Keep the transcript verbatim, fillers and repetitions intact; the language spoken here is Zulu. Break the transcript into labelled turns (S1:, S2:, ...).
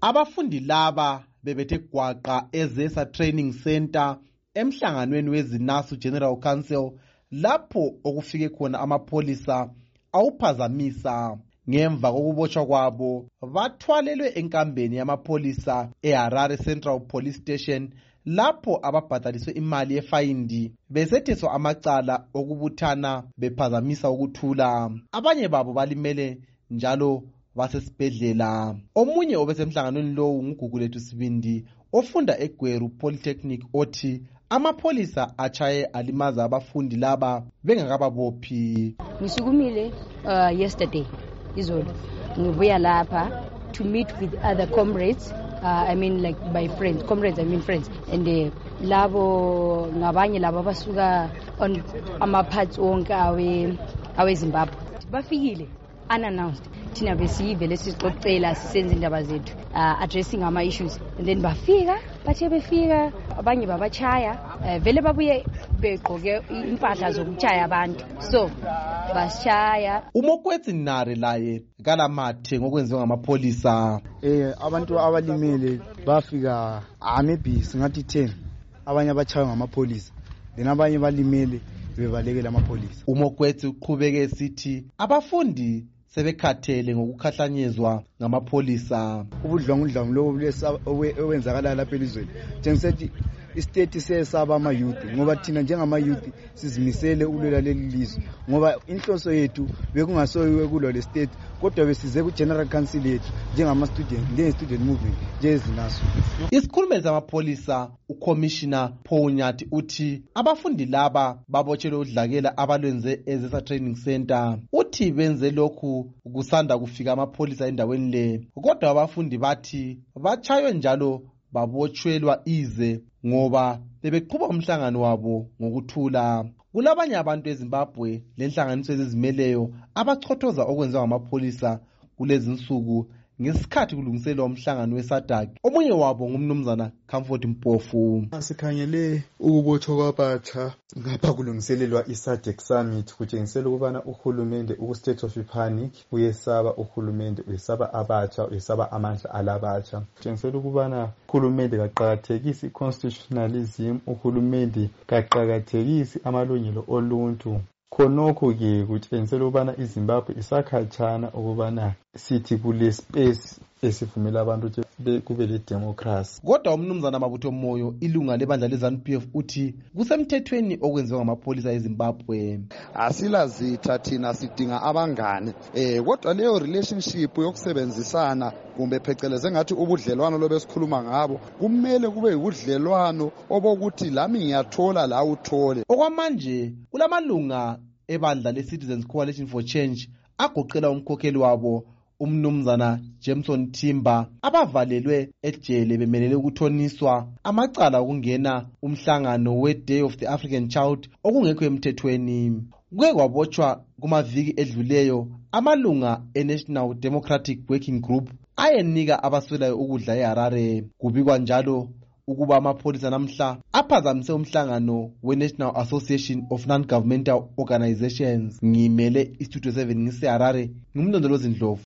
S1: Abafundi laba bebethe gwaqa eZesa Training Center emhlanganweni weZinasu General Council lapho okufike khona amapholisa awuphazamisa. Ngemva kokubotshwa kwabo bathwalelwe enkambeni yamapholisa eHarare Central Police Station lapho ababhadaliswe imali yefayindi besetheswa amacala okubuthana bephazamisa ukuthula. Abanye babo balimele njalo basesibhedlela. Omunye obesemhlanganweni lowu nguGugulethu Sibindi ofunda eGweru Polytechnic othi amapholisa achaye alimaza abafundi laba bengakababophi.
S2: Ngisukumile uh, yesterday izolo ngibuya lapha to meet with other comrades, uh, I mean like my friends, comrades I mean friends, and uh, labo ngabanye labo basuka on ama-parts onke awe awe Zimbabwe bafikile unannounced. Thina besivele sicocela sisenza indaba zethu uh, addressing ama issues, and then bafika bathe befika abanye babachaya uh, vele babuye begqoke impahla zokuchaya abantu, so bashaya.
S1: Umokwetsi Nare laye kalamathe ngokwenziwa ngamapholisa.
S3: Eh abantu abalimele bafika ah maybe singathi ten, abanye abachaywa ngamapholisa, then abanye balimele bebalekela amapholisa.
S1: Umokwetsi uqhubeke esithi abafundi sebekhathele ngokukhahlanyezwa ngamapholisa.
S3: Ubudlwangudlwangu lobo obenzakala lapha elizweni njengisethi istate sesaba ama youth, ngoba thina njengama youth sizimisele ulwela leli lizwe, ngoba inhloso yethu bekungasoyiwe kulo le state kodwa besize ku general council yethu njengama student njenge student movement njezinaso.
S1: Isikhulumeli zamapholisa uCommissioner Pounyati uthi abafundi laba babotshelwe udlakela abalwenze eZesa Training Center. Uthi benze lokhu kusanda kufika amapholisa endaweni le, kodwa abafundi bathi bachaywe njalo babotshwelwa ize ngoba bebeqhuba umhlangano wabo ngokuthula. Kulabanye abantu eZimbabwe lenhlanganiso ezizimeleyo abachothoza okwenziwa ngamapholisa kulezi insuku ngesikhathi kulungiselwa umhlangano weSADC. Omunye wabo ngumnumzana Comfort Mpofu.
S4: Sikhangele ukubotshwa kwabatsha ngapha kulungiselelwa iSADC Summit, kutshengisela ukubana uhulumende uku-state of panic, uyesaba uhulumende, uyesaba abatsha, uyesaba amandla alabatsha. Kutshengisela ukubana uhulumende kaqakathekisi constitutionalism, uhulumende kaqakathekisi amalungelo oluntu. Khonokho ke kutshengisela ukubana iZimbabwe isakhatshana ukubana sithi kule space esivumela abantu ukuthi kube le democracy.
S1: Kodwa umnumzana Mabutho Moyo, ilunga lebandla leZANU P F, uthi kusemthethweni okwenziwa ngamapholisa eZimbabwe.
S5: Asilazitha thina sidinga abangane, eh kodwa leyo relationship yokusebenzisana kumbe pheceleze ngathi ubudlelwano lobesikhuluma ngabo kumele kube ubudlelwano obokuthi lami ngiyathola la uthole.
S1: Okwamanje kulamalunga ebandla leCitizens Coalition for Change agoqela umkhokheli wabo umnumzana Jameson Timber abavalelwe ejele bemelele ukuthoniswa amacala okungena umhlangano we-Day of the African Child okungekho emthethweni. Kuke kwabotshwa kumaviki edluleyo amalunga eNational Democratic Working Group ayenika abaswelayo ukudla eHarare. Kubikwa njalo ukuba amapholisa namhla aphazamise umhlangano we-National Association of Non-Governmental Organizations. Ngimele iStudio seven ngiseHarare, ngumlondolozi Ndlovu.